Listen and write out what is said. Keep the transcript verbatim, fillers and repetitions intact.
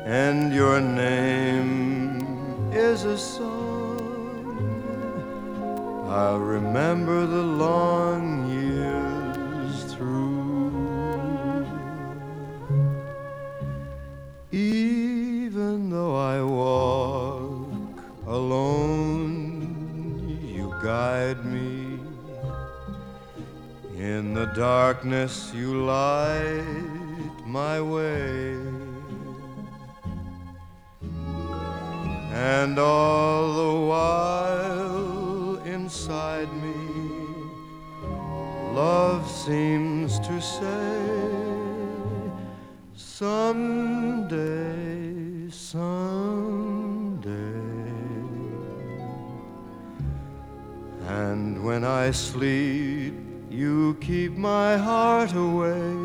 and your name is a song. I'll remember the long years through. Even though I walk alone, you guide me. In the darkness you light my way. And all the while inside me, love seems to say, someday, someday. And when I sleep, you keep my heart away